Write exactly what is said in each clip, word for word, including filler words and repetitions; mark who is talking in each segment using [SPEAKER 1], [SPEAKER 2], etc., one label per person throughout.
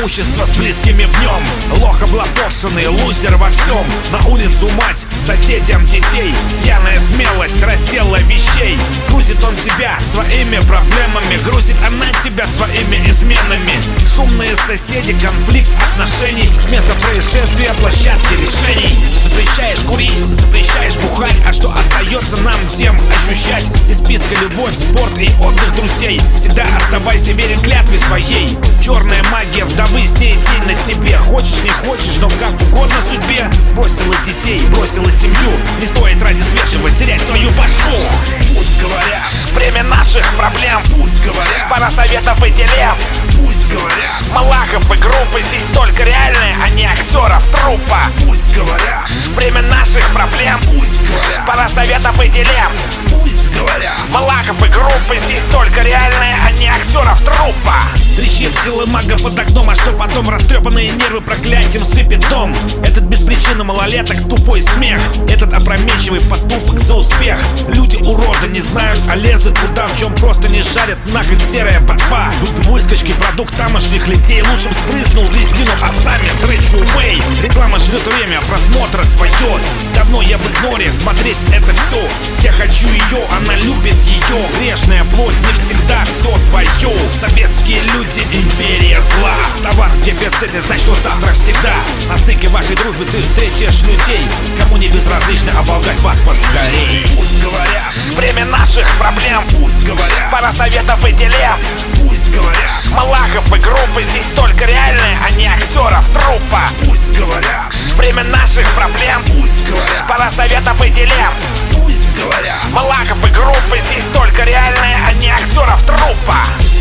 [SPEAKER 1] имущество с близкими в нем. Лох облапошенный, лузер во всем. На улицу мать, соседям детей. Пьяная смелость раздела вещей. Грузит он тебя своими проблемами, грузит она тебя своими изменами. Шумные соседи, конфликт отношений, место происшествия, площадки решений. Запрещаешь курить, запрещаешь бухать, а что остается нам тем ощущать? Из списка любовь, спорт и отдых друзей. Всегда оставайся верен клятве своей. Черная магия вдовы, с ней тень на тебе. Хочешь, не хочешь, но как угодно судьбе. Бросила детей, бросила семью. Не стоит ради свежего терять свою башку.
[SPEAKER 2] Пусть говорят,
[SPEAKER 1] время наших проблем.
[SPEAKER 2] Пусть говорят,
[SPEAKER 1] пара советов и дилемм.
[SPEAKER 2] Пусть говорят,
[SPEAKER 1] Малахов и группы здесь только реальные, а не актеров труппа.
[SPEAKER 2] Пусть говорят,
[SPEAKER 1] время наших проблем.
[SPEAKER 2] Пусть говорят,
[SPEAKER 1] пара советов и дилемм.
[SPEAKER 2] Пусть говорят,
[SPEAKER 1] Малахов и группы здесь только реальные, а не актеров труппа. Трещит колымага под окном, а что потом? Растрепанные нервы проклятием сыпет дом. Этот без причины малолеток тупой смех. Этот опрометчивый поступок за успех. Люди уроды не знают, а лезут куда, в чем просто не жарят. Нахрен серая ботва. В выскочке продукт тамошних летей. Лучшим спрыснул в резину отцами тречу вей. Реклама жрет время просмотра твое. Давно я в игноре, смотреть это все. Я хочу ее, она любит ее. Грешная плоть, не всегда все твое. Советские люди, империя зла. Товар в дефиците, значит, что завтра всегда. На стыке вашей дружбы ты встретишь людей, кому не безразлично оболгать вас поскорей.
[SPEAKER 2] Пусть говорят,
[SPEAKER 1] время наших проблем.
[SPEAKER 2] Пусть говорят,
[SPEAKER 1] пара советов и дилемм.
[SPEAKER 2] Пусть говорят,
[SPEAKER 1] Малахов и группы здесь только реальные, а не актеров труппа.
[SPEAKER 2] Пусть говорят,
[SPEAKER 1] время наших проблем.
[SPEAKER 2] Пусть говорят,
[SPEAKER 1] пара советов и дилемм.
[SPEAKER 2] Пусть говорят,
[SPEAKER 1] Малахов и группы здесь только реальные, а не актеров труппа.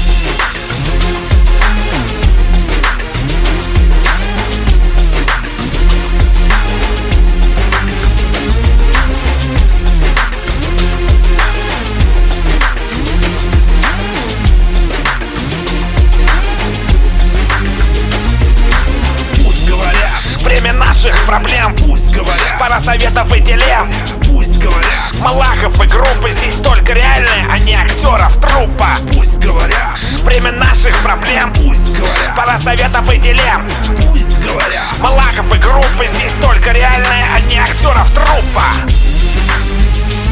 [SPEAKER 1] Время наших проблем.
[SPEAKER 2] Пусть говорят,
[SPEAKER 1] пара советов и дилемм.
[SPEAKER 2] Пусть говорят,
[SPEAKER 1] Малахов и группы здесь только реальные, а не актеров труппа.
[SPEAKER 2] Пусть говорят,
[SPEAKER 1] время наших проблем.
[SPEAKER 2] Пусть говорят,
[SPEAKER 1] пара советов и дилемм.
[SPEAKER 2] Пусть говорят,
[SPEAKER 1] Малахов и группы здесь только реальные, а не актеров труппа.